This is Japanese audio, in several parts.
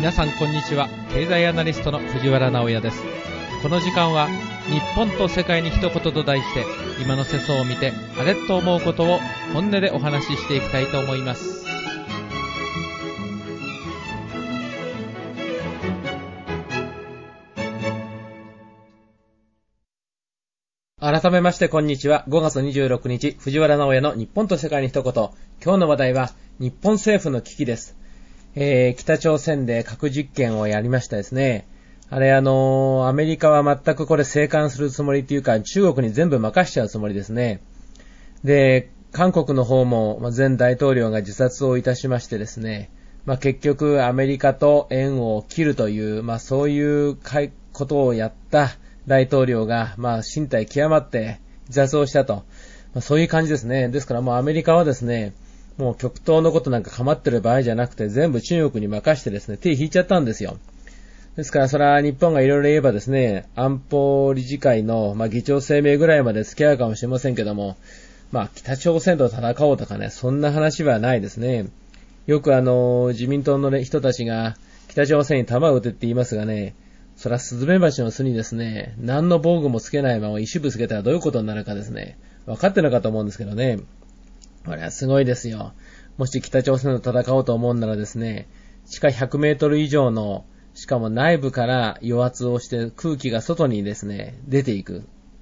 皆さんこんにちは。経済アナリストの藤原直也です。この時間は日本と世界に一言と題して、今の世相を見てあれと思うことを本音でお話ししていきたいと思います。改めましてこんにちは。5月26日藤原直也の日本と世界に一言。今日の話題は日本政府の危機です。北朝鮮で核実験をやりましたですね。あれアメリカは全くこれ静観するつもりというか、中国に全部任しちゃうつもりですね。で、韓国の方も前大統領が自殺をいたしましてですね、結局アメリカと縁を切るという、そういうことをやった大統領が、身体極まって自殺をしたと。そういう感じですね。ですからもうアメリカはですね、もう極東のことなんか構ってる場合じゃなくて、全部中国に任してですね、手引いちゃったんですよ。ですから、それは日本がいろいろ言えばですね、安保理事会の、議長声明ぐらいまで付き合うかもしれませんけども、北朝鮮と戦おうとかね、そんな話はないですね。よく自民党の、人たちが北朝鮮に弾を撃てって言いますがね、それはスズメバチの巣にですね、何の防具もつけないまま石ぶつけたらどういうことになるかですね、分かってなかったと思うんですけどね。これはすごいですよ。もし北朝鮮と戦おうと思うならですね、地下100メートル以上の、しかも内部から余圧をして空気が外にですね、出ていく。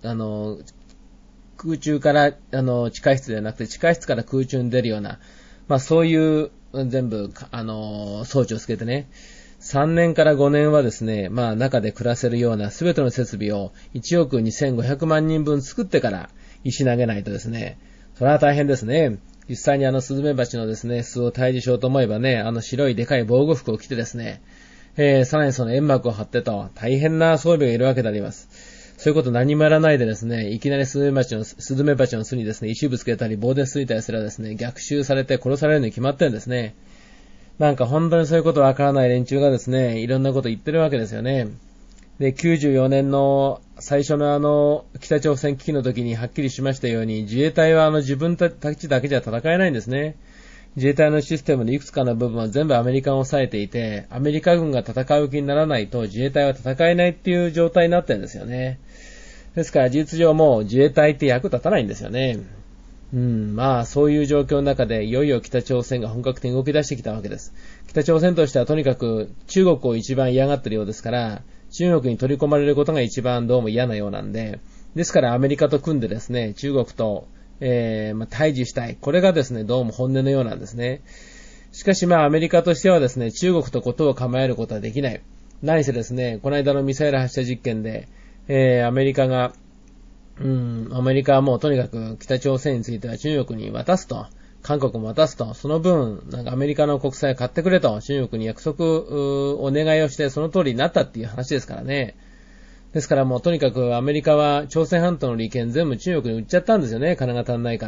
空中から地下室ではなくて地下室から空中に出るような、そういう全部装置をつけてね、3年から5年はですね、中で暮らせるような全ての設備を1億2500万人分作ってから石投げないとですね、それは大変ですね。実際にスズメバチのですね、巣を退治しようと思えばね、白いでかい防護服を着てですね、さらにその煙幕を張ってと、大変な装備がいるわけであります。そういうこと何もやらないでですね、いきなりスズメバチの巣にですね、石ぶつけたり棒でついたりすればですね、逆襲されて殺されるのに決まってるんですね。なんか本当にそういうことわからない連中がですね、いろんなこと言ってるわけですよね。で、94年の最初の北朝鮮危機の時にはっきりしましたように、自衛隊は自分たちだけじゃ戦えないんですね。自衛隊のシステムのいくつかの部分は全部アメリカが抑えていて、アメリカ軍が戦う気にならないと自衛隊は戦えないっていう状態になってるんですよね。ですから事実上もう自衛隊って役立たないんですよね。そういう状況の中でいよいよ北朝鮮が本格的に動き出してきたわけです。北朝鮮としてはとにかく中国を一番嫌がってるようですから、中国に取り込まれることが一番どうも嫌なようなんで、ですからアメリカと組んでですね、中国と、対峙したい。これがですね、どうも本音のようなんですね。しかしアメリカとしてはですね、中国とことを構えることはできない。何せですね、この間のミサイル発射実験で、アメリカはもうとにかく北朝鮮については中国に渡すと、韓国も渡すと、その分、アメリカの国債買ってくれと、中国に約束お願いをして、その通りになったっていう話ですからね。ですからもうとにかくアメリカは朝鮮半島の利権全部中国に売っちゃったんですよね、金が足んないから。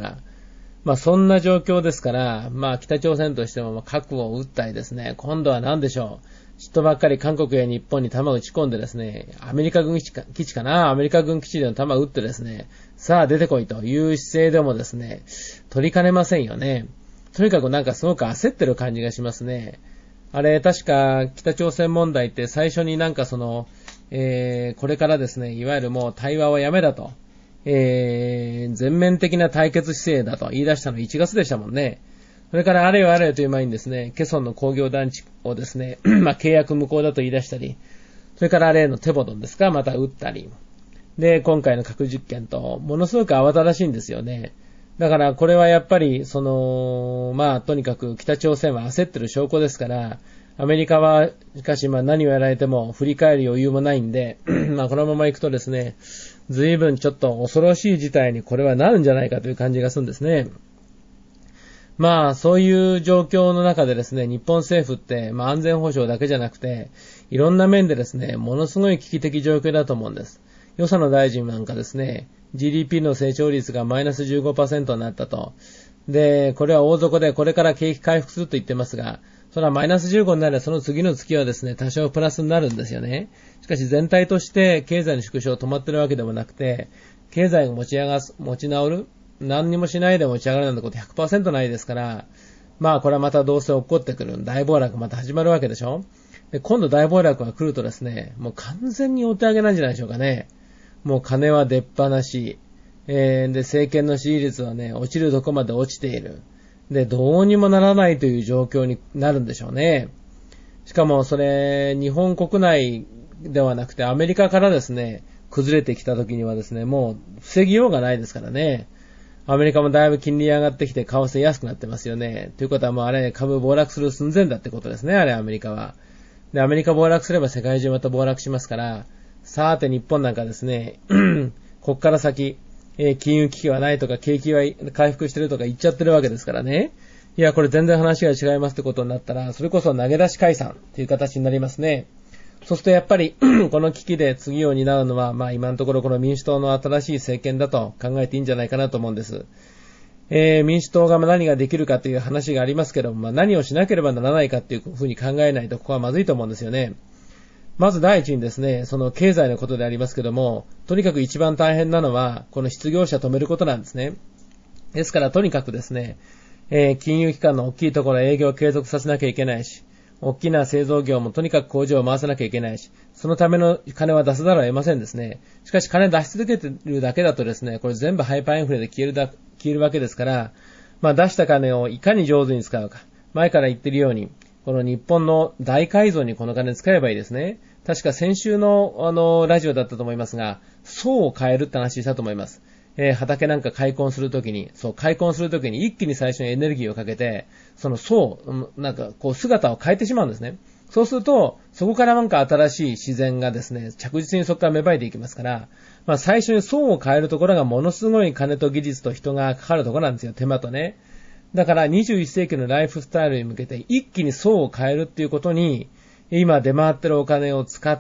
そんな状況ですから、北朝鮮としても核を撃ったりですね、今度は何でしょう。ちっとばっかり韓国や日本に弾を撃ち込んでですね、アメリカ軍基地かな、アメリカ軍基地での弾を撃ってですね、さあ出てこいという姿勢でもですね、取りかねませんよね。とにかくすごく焦ってる感じがしますね。あれ、確か北朝鮮問題って最初にこれからですね、いわゆるもう対話はやめだと、全面的な対決姿勢だと言い出したの1月でしたもんね。それからあれよあれよという前にですね、ケソンの工業団地をですね、契約無効だと言い出したり、それから例のテボドンですか、また撃ったり。で、今回の核実験と、ものすごく慌ただしいんですよね。だからこれはやっぱり、とにかく北朝鮮は焦ってる証拠ですから、アメリカは、しかし何をやられても振り返る余裕もないんで、このまま行くとですね、随分ちょっと恐ろしい事態にこれはなるんじゃないかという感じがするんですね。そういう状況の中でですね、日本政府って、安全保障だけじゃなくて、いろんな面でですね、ものすごい危機的状況だと思うんです。予算の大臣なんかですね、GDP の成長率がマイナス 15% になったと。で、これは大底でこれから景気回復すると言ってますが、それはマイナス15になればその次の月はですね、多少プラスになるんですよね。しかし全体として経済の縮小止まってるわけでもなくて、経済が持ち直る、何にもしないで持ち上がるなんてこと 100% ないですから、これはまたどうせ起こってくる大暴落また始まるわけでしょ。 で、今度大暴落が来るとですね、もう完全にお手上げなんじゃないでしょうかね。もう金は出っ放し、で、政権の支持率はね、落ちるとこまで落ちている。で、どうにもならないという状況になるんでしょうね。しかもそれ、日本国内ではなくてアメリカからですね、崩れてきた時にはですね、もう防ぎようがないですからね。アメリカもだいぶ金利上がってきて為替安くなってますよね。ということはもうあれ株暴落する寸前だってことですね、あれアメリカは。で、アメリカ暴落すれば世界中また暴落しますから、さて日本なんかですね、こっから先、金融危機はないとか景気は回復してるとか言っちゃってるわけですからね。いや、これ全然話が違いますってことになったら、それこそ投げ出し解散っていう形になりますね。そうするとやっぱりこの危機で次を担うのは、まあ今のところこの民主党の新しい政権だと考えていいんじゃないかなと思うんです。民主党が何ができるかという話がありますけども、何をしなければならないかっていうふうに考えないとここはまずいと思うんですよね。まず第一にですね、その経済のことでありますけども、とにかく一番大変なのはこの失業者止めることなんですね。ですからとにかくですね、金融機関の大きいところ営業を継続させなきゃいけないし、大きな製造業もとにかく工場を回さなきゃいけないし、そのための金は出さざるを得ませんですね。しかし金出し続けているだけだとですね、これ全部ハイパーインフレで消えるわけですから、まあ出した金をいかに上手に使うか。前から言ってるように、この日本の大改造にこの金使えばいいですね。確か先週のラジオだったと思いますが、層を変えるって話したと思います。畑なんか開墾するときに一気に最初にエネルギーをかけて、その層、なんかこう姿を変えてしまうんですね。そうすると、そこからなんか新しい自然がですね、着実にそこから芽生えていきますから、まあ最初に層を変えるところがものすごい金と技術と人がかかるところなんですよ、手間とね。だから21世紀のライフスタイルに向けて一気に層を変えるっていうことに、今出回ってるお金を使って、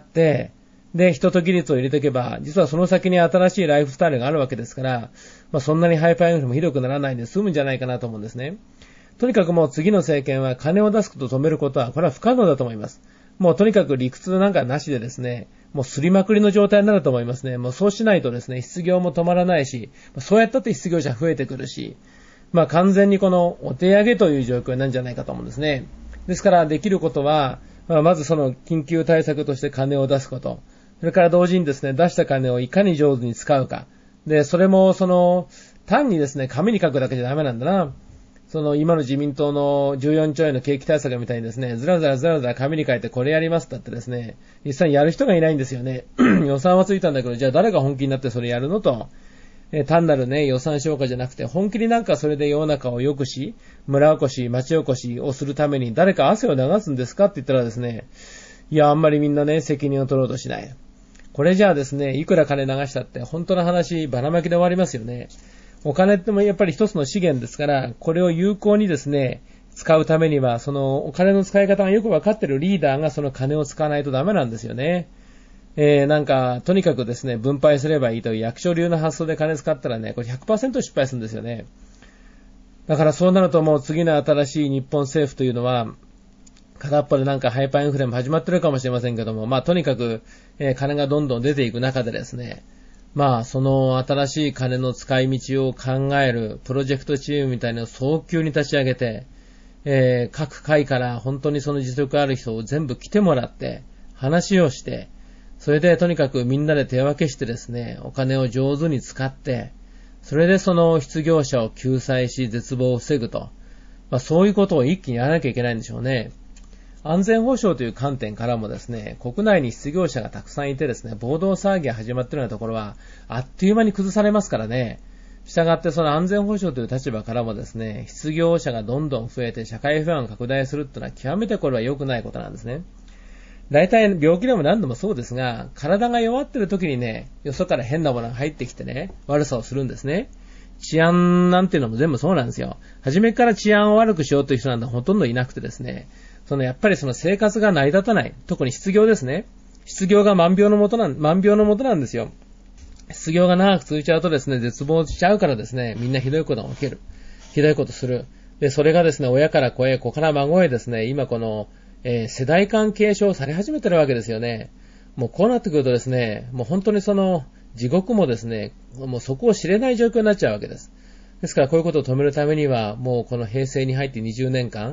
で、人と技術を入れていけば、実はその先に新しいライフスタイルがあるわけですから、まあそんなにハイパーインフレもひどくならないんで済むんじゃないかなと思うんですね。とにかくもう次の政権は金を出すことを止めることは、これは不可能だと思います。もうとにかく理屈なんかなしでですね、もうすりまくりの状態になると思いますね。もうそうしないとですね、失業も止まらないし、そうやったって失業者増えてくるし、まあ完全にこのお手上げという状況なんじゃないかと思うんですね。ですからできることは、まずその緊急対策として金を出すこと。それから同時にですね、出した金をいかに上手に使うか。で、それも単にですね、紙に書くだけじゃダメなんだな。今の自民党の14兆円の景気対策みたいにですね、ずらずら紙に書いてこれやりますって言ってですね、実際にやる人がいないんですよね。予算はついたんだけど、じゃあ誰が本気になってそれやるのと。単なるね、予算消化じゃなくて、本気になんかそれで世の中を良くし、村おこし、町おこしをするために誰か汗を流すんですかって言ったらですね、いや、あんまりみんなね、責任を取ろうとしない。これじゃあですね、いくら金流したって本当の話、ばらまきで終わりますよね。お金ってもやっぱり一つの資源ですから、これを有効にですね、使うためには、そのお金の使い方がよくわかってるリーダーがその金を使わないとダメなんですよね。なんか、とにかくですね、分配すればいいという役所流の発想で金使ったらね、これ 100% 失敗するんですよね。だからそうなるともう次の新しい日本政府というのは、片っぽでなんかハイパーインフレも始まってるかもしれませんけども、まあとにかく、金がどんどん出ていく中でですね、まあその新しい金の使い道を考えるプロジェクトチームみたいなのを早急に立ち上げて、各会から本当にその実力ある人を全部来てもらって話をして、それでとにかくみんなで手分けしてですね、お金を上手に使って、それでその失業者を救済し絶望を防ぐと、まあそういうことを一気にやらなきゃいけないんでしょうね。安全保障という観点からもですね、国内に失業者がたくさんいてですね、暴動騒ぎが始まっているようなところは、あっという間に崩されますからね。したがってその安全保障という立場からもですね、失業者がどんどん増えて社会不安が拡大するっていうのは極めてこれは良くないことなんですね。大体病気でも何度もそうですが、体が弱っている時にね、よそから変なものが入ってきてね、悪さをするんですね。治安なんていうのも全部そうなんですよ。初めから治安を悪くしようという人なんてほとんどいなくてですね、やっぱりその生活が成り立たない。特に失業ですね。失業が万病のもとなんですよ。失業が長く続いちゃうとですね、絶望しちゃうからですね、みんなひどいことが起きる。ひどいことする。で、それがですね、親から子へ、子から孫へですね、今この、世代間継承され始めてるわけですよね。もうこうなってくるとですね、もう本当に地獄もですね、もうそこを知れない状況になっちゃうわけです。ですからこういうことを止めるためには、もうこの平成に入って20年間、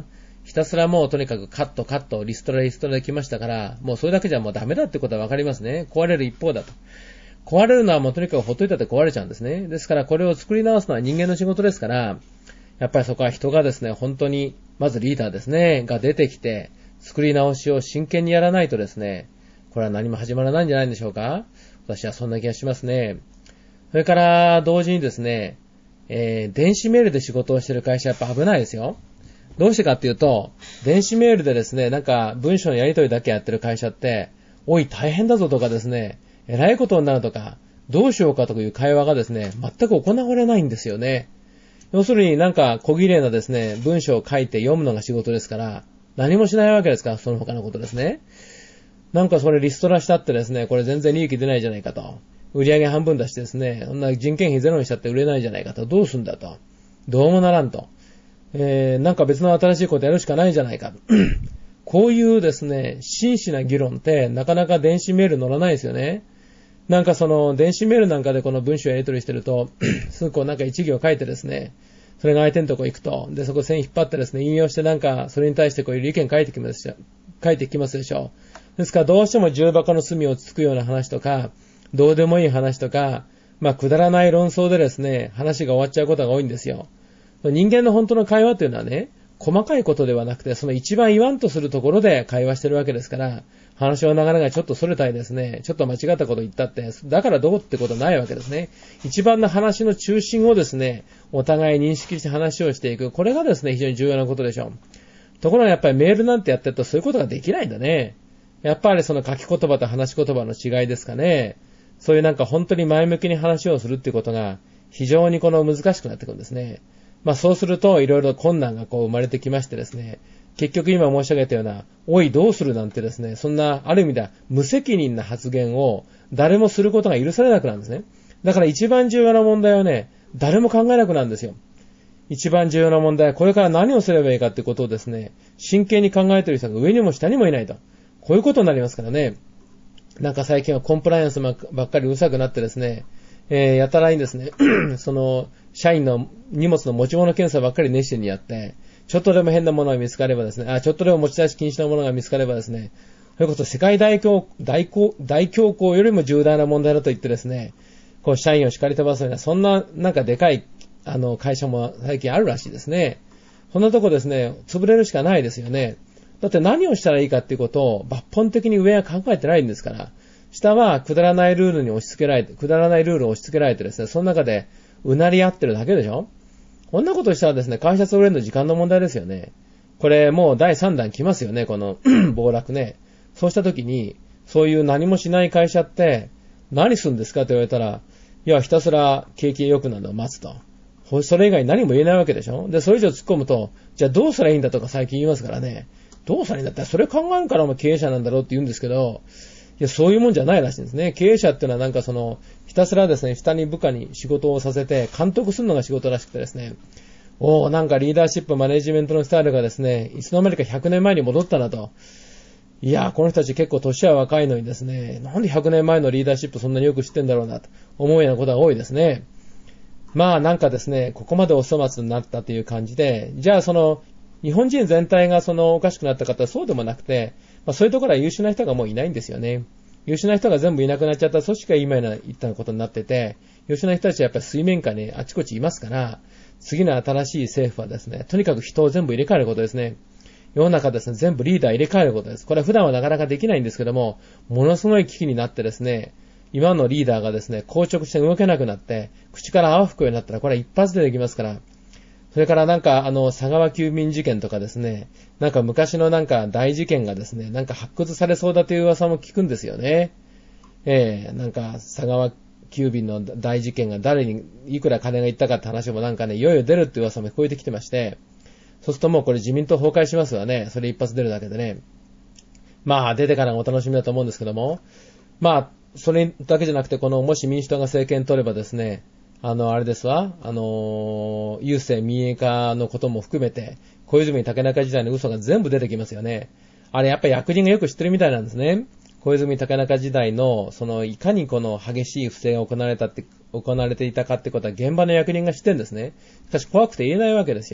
ひたすらもうとにかくカット、リストラできましたから、もうそれだけじゃもうダメだってことはわかりますね。壊れる一方だと。壊れるのはもうとにかくほっといたって壊れちゃうんですね。ですからこれを作り直すのは人間の仕事ですから、やっぱりそこは人がですね、本当に、まずリーダーですね、が出てきて、作り直しを真剣にやらないとですね、これは何も始まらないんじゃないんでしょうか。私はそんな気がしますね。それから同時にですね、電子メールで仕事をしている会社はやっぱ危ないですよ。どうしてかっていうと、電子メールでですね、なんか文章のやり取りだけやってる会社って、おい大変だぞとかですね、えらいことになるとか、どうしようかという会話がですね、全く行われないんですよね。要するになんか小綺麗なですね、文章を書いて読むのが仕事ですから、何もしないわけですから、その他のことですね。なんかそれリストラしたってですね、これ全然利益出ないじゃないかと。売上半分出してですね、そんな人件費ゼロにしたって売れないじゃないかと。どうすんだと。どうもならんと。なんか別の新しいことやるしかないじゃないか。こういうですね、真摯な議論ってなかなか電子メール乗らないですよね。なんかその電子メールなんかでこの文章やり取りしてると、すぐこうなんか一行書いてですね、それが相手のとこ行くと、でそこ線引っ張ってですね、引用してなんかそれに対してこういう意見書いてきますでしょ。ですからどうしても重箱の隅をつつくような話とか、どうでもいい話とか、くだらない論争でですね、話が終わっちゃうことが多いんですよ。人間の本当の会話というのはね、細かいことではなくて、その一番言わんとするところで会話してるわけですから、話の流れがちょっとそれたりですね、ちょっと間違ったこと言ったって、だからどうってことないわけですね。一番の話の中心をですね、お互い認識して話をしていく。これがですね、非常に重要なことでしょう。ところがやっぱりメールなんてやってるとそういうことができないんだね。やっぱりその書き言葉と話し言葉の違いですかね。そういうなんか本当に前向きに話をするっていうことが非常にこの難しくなってくるんですね。そうするといろいろ困難がこう生まれてきましてですね、結局今申し上げたような、おいどうするなんてですね、そんなある意味では無責任な発言を誰もすることが許されなくなるんですね。だから一番重要な問題はね、誰も考えなくなるんですよ。一番重要な問題はこれから何をすればいいかってことをですね、真剣に考えている人が上にも下にもいないと。こういうことになりますからね。なんか最近はコンプライアンスばっかりうるさくなってですね、やたらにですね、その、社員の荷物の持ち物検査ばっかり熱心にやって、ちょっとでも変なものが見つかればですね、ちょっとでも持ち出し禁止なものが見つかればですね、そういうこと世界大恐慌よりも重大な問題だと言ってですね、こう社員を叱り飛ばすような、そんななんかでかい、会社も最近あるらしいですね。そんなとこですね、潰れるしかないですよね。だって何をしたらいいかっていうことを抜本的に上は考えてないんですから、下はくだらないルールを押し付けられてですね、その中でうなり合ってるだけでしょ。こんなことしたらですね、会社潰れるの時間の問題ですよね。これもう第3弾来ますよね、この暴落ね。そうした時に、そういう何もしない会社って何するんですかって言われたら、いや、ひたすら景気良くなるのを待つと。それ以外何も言えないわけでしょ。で、それ以上突っ込むと、じゃあどうすればいいんだとか最近言いますからね。どうすればいいんだったらそれ考えるから経営者なんだろうって言うんですけど、いや、そういうもんじゃないらしいんですね。経営者っていうのはなんかその、ひたすらですね、下に部下に仕事をさせて、監督するのが仕事らしくてですね、なんかリーダーシップ、マネジメントのスタイルがですね、いつの間にか100年前に戻ったなと。いや、この人たち結構年は若いのにですね、なんで100年前のリーダーシップそんなによく知ってんだろうなと思うようなことが多いですね。なんかですね、ここまでお粗末になったという感じで、じゃあその、日本人全体がそのおかしくなった方はそうでもなくて、そういうところは優秀な人がもういないんですよね。優秀な人が全部いなくなっちゃった組織が今言ったことになってて、優秀な人たちはやっぱり水面下にあちこちいますから、次の新しい政府はですね、とにかく人を全部入れ替えることですね。世の中ですね、全部リーダー入れ替えることです。これは普段はなかなかできないんですけども、ものすごい危機になってですね、今のリーダーがですね、硬直して動けなくなって、口から泡吹くようになったら、これは一発でできますから、それからなんか佐川急便事件とかですね、なんか昔のなんか大事件がですね、なんか発掘されそうだという噂も聞くんですよね。なんか佐川急便の大事件が誰にいくら金がいったかって話もなんかね、いよいよ出るって噂も聞こえてきてまして、そうするともうこれ自民党崩壊しますわね。それ一発出るだけでね。出てからがお楽しみだと思うんですけども、それだけじゃなくて、もし民主党が政権取ればですね、あれですわ、郵政民営化のことも含めて、小泉竹中時代の嘘が全部出てきますよね。あれやっぱり役人がよく知ってるみたいなんですね。小泉竹中時代の、いかにこの激しい不正が行われていたかってことは現場の役人が知ってるんですね。しかし怖くて言えないわけですよ。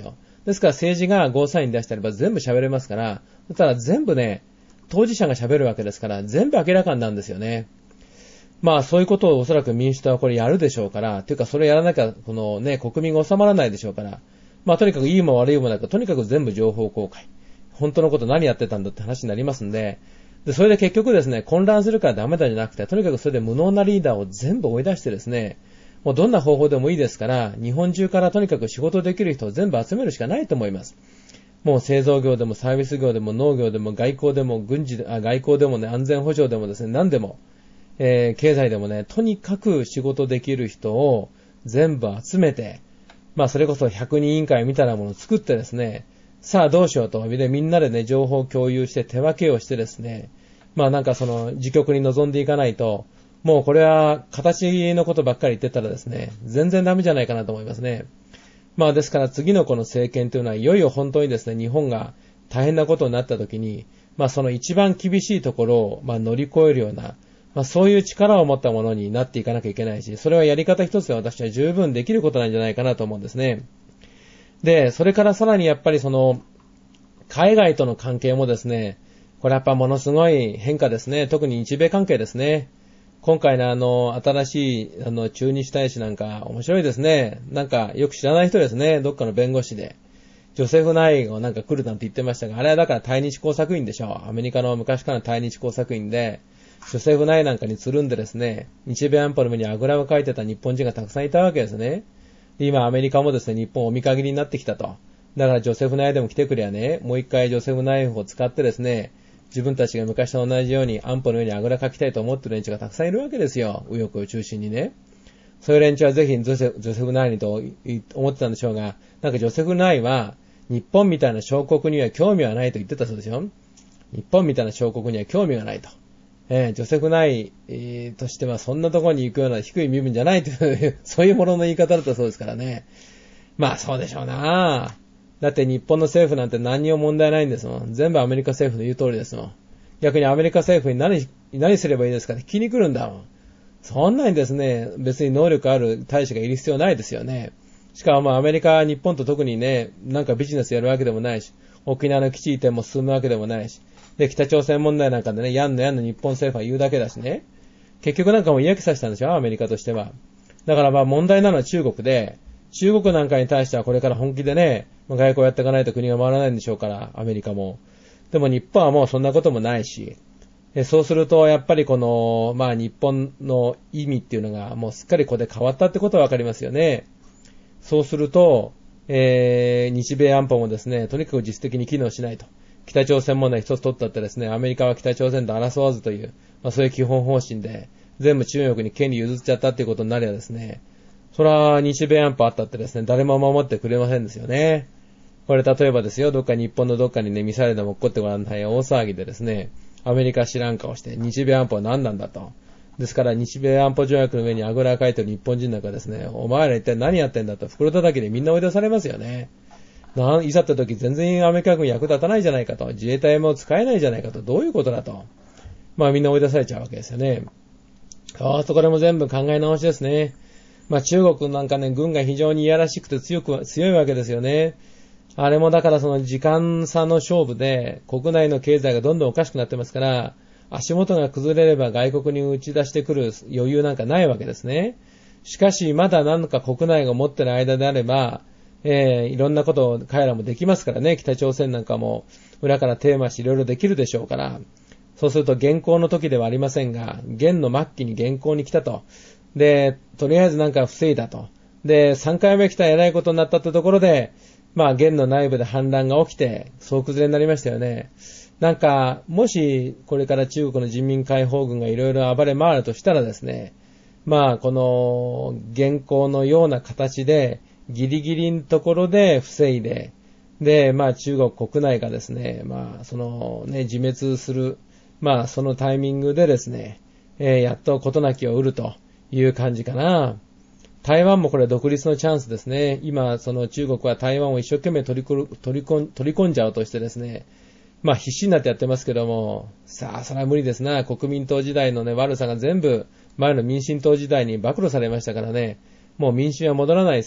ですから政治がゴーサイン出してあれば全部喋れますから、そしたら全部ね、当事者が喋るわけですから、全部明らかになるんですよね。まあそういうことをおそらく民主党はこれやるでしょうから、というかそれやらなきゃ、このね、国民が収まらないでしょうから、まあとにかくいいも悪いもなく、とにかく全部情報公開。本当のこと何やってたんだって話になりますんで、それで結局ですね、混乱するからダメだじゃなくて、とにかくそれで無能なリーダーを全部追い出してですね、もうどんな方法でもいいですから、日本中からとにかく仕事できる人を全部集めるしかないと思います。もう製造業でもサービス業でも農業でも外交でも外交でもね、安全保障でもですね、何でも、経済でもね、とにかく仕事できる人を全部集めて、まあそれこそ100人委員会みたいなものを作ってですね、さあどうしようと、でみんなでね、情報を共有して手分けをしてですね、まあなんかその自局に臨んでいかないと、もうこれは形のことばっかり言ってたらですね、全然ダメじゃないかなと思いますね。まあですから次のこの政権というのはいよいよ本当にですね、日本が大変なことになった時に、まあその一番厳しいところをまあ乗り越えるような、まあそういう力を持ったものになっていかなきゃいけないし、それはやり方一つで私は十分できることなんじゃないかなと思うんですね。で、それからさらにやっぱりその、海外との関係もですね、これやっぱものすごい変化ですね。特に日米関係ですね。今回の新しい駐日大使なんか面白いですね。なんかよく知らない人ですね。どっかの弁護士で。ジョセフ・ナイがなんか来るなんて言ってましたが、あれはだから対日工作員でしょう。アメリカの昔からの対日工作員で、ジョセフ・ナイなんかにつるんでですね、日米安保の目にあぐらをかいてた日本人がたくさんいたわけですね。で今アメリカもですね、日本をお見限りになってきたと。だからジョセフ・ナイでも来てくれやね、もう一回ジョセフ・ナイフを使ってですね、自分たちが昔と同じように安保の上にあぐらかきたいと思ってる連中がたくさんいるわけですよ。右翼を中心にね。そういう連中はぜひジョセフ・ナイにと思ってたんでしょうが、なんかジョセフ・ナイは日本みたいな小国には興味はないと言ってたそうですよ。日本みたいな小国には興味がないと。ジョセフ・ナイ、としてはそんなところに行くような低い身分じゃないというそういうものの言い方だったそうですからね。まあそうでしょうな。だって日本の政府なんて何にも問題ないんですもん。全部アメリカ政府の言う通りですもん。逆にアメリカ政府に何すればいいですかって聞きに来るんだもん。そんなにですね、別に能力ある大使がいる必要ないですよね。しかもまあアメリカ、日本と特にね、なんかビジネスやるわけでもないし、沖縄の基地移転も進むわけでもないし、で、北朝鮮問題なんかでね、やんの日本政府は言うだけだしね。結局なんかもう嫌気させたんでしょ、アメリカとしては。だからまあ問題なのは中国で、中国なんかに対してはこれから本気でね、外交やっていかないと国が回らないんでしょうから、アメリカも。でも日本はもうそんなこともないし、そうするとやっぱりこの、まあ日本の意味っていうのがもうすっかりここで変わったってことはわかりますよね。そうすると、日米安保もですね、とにかく実質的に機能しないと。北朝鮮問題一つ取ったってですね、アメリカは北朝鮮と争わずという、まあそういう基本方針で、全部中国に権利譲っちゃったっていうことになればですね、それは日米安保あったってですね、誰も守ってくれませんですよね。これ例えばですよ、どっか日本のどっかにね、ミサイルでも起こってごらんなさい、大騒ぎでですね、アメリカ知らん顔して、日米安保は何なんだと。ですから日米安保条約の上にあぐらかいてる日本人なんかですね、お前ら一体何やってんだと袋叩きでみんな追い出されますよね。いざって時全然アメリカ軍役立たないじゃないかと、自衛隊も使えないじゃないかと、どういうことだと。まあみんな追い出されちゃうわけですよね。これも全部考え直しですね。まあ中国なんかね、軍が非常にいやらしくて強いわけですよね。あれもだからその時間差の勝負で国内の経済がどんどんおかしくなってますから、足元が崩れれば外国に打ち出してくる余裕なんかないわけですね。しかしまだ何か国内が持ってる間であれば、いろんなことを彼らもできますからね。北朝鮮なんかも裏から手回しいろいろできるでしょうから。そうすると現行の時ではありませんが、現の末期に現行に来たと。で、とりあえずなんか防いだと。で、3回目来たら偉いことになったってところで、まあ現の内部で反乱が起きて、総崩れになりましたよね。なんか、もしこれから中国の人民解放軍がいろいろ暴れ回るとしたらですね、まあこの現行のような形で、ギリギリのところで防いで、で、まあ中国国内がですね、まあそのね、自滅する、まあそのタイミングでですね、やっと事なきを得るという感じかな。台湾もこれ独立のチャンスですね。今その中国は台湾を一生懸命取り込んじゃおうとしてですね、まあ必死になってやってますけども、さあそれは無理ですな。国民党時代のね、悪さが全部前の民進党時代に暴露されましたからね、もう民進は戻らないですよ。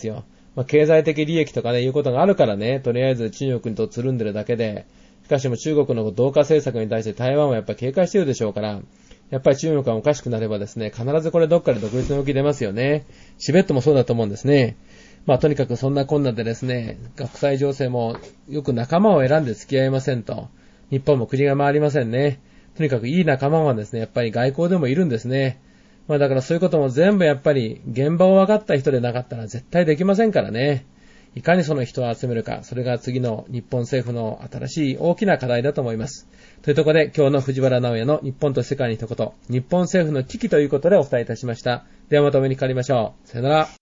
経済的利益とかね、いうことがあるからね、とりあえず中国とつるんでるだけで、しかしも中国の同化政策に対して台湾はやっぱり警戒してるでしょうから、やっぱり中国がおかしくなればですね、必ずこれどっかで独立の動き出ますよね。チベットもそうだと思うんですね。とにかくそんなこんなでですね、国際情勢もよく仲間を選んで付き合いませんと。日本も国が回りませんね。とにかくいい仲間はですね、やっぱり外交でもいるんですね。だからそういうことも全部やっぱり現場を分かった人でなかったら絶対できませんからね。いかにその人を集めるか、それが次の日本政府の新しい大きな課題だと思います。というところで今日の藤原直也の日本と世界に一言、日本政府の危機ということでお伝えいたしました。ではまたお目にかかりましょう。さよなら。